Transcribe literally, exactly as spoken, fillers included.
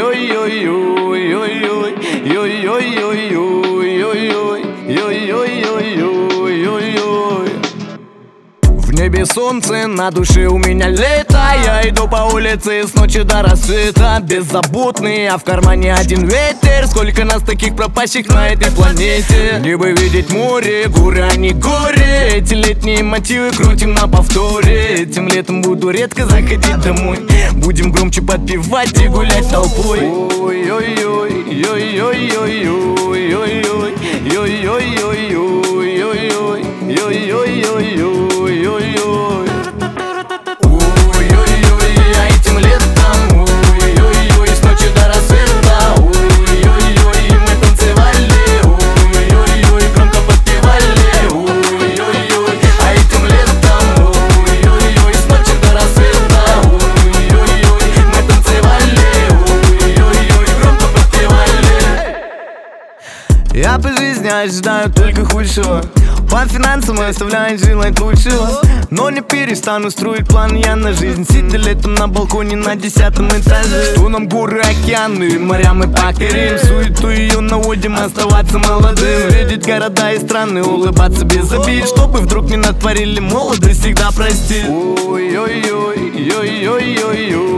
В небе солнце, на душе у меня лето. Я иду по улице с ночи до рассвета. Беззаботный, а в кармане один ветер. Сколько нас таких пропащих на этой планете. Мне бы видеть море, горы, а не горе. Эти летние мотивы крутим на повторе. Этим летом буду редко заходить домой. Будем громче подпевать и гулять толпой. Ой-ой-ой, ой-ой-ой, ой-ой-ой, ой-ой-ой, ой-ой-ой, ой-ой-ой. Ой-ой-ой, ой-ой-ой, а этим летом, ой-ой-ой, с ночи до рассвета, ой-ой-ой, мы танцевали, ой-ой-ой, громко подпевали, ой-ой-ой, а этим летом, ой-ой-ой, с ночи до рассвета, ой-ой-ой, мы танцевали, ой-ой-ой, громко подпевали. Я по жизни ожидаю только худшего. По финансам я оставляю желать лучшего. Но не перестану строить планы я на жизнь. Сидя летом на балконе на десятом этаже. Что нам горы, океаны, моря мы покорим. Суету ее наводим, оставаться молодым. Видеть города и страны, улыбаться без обид. Чтобы вдруг не натворили, молодость всегда простит. Ой-ой-ой, ой-ой-ой, ой.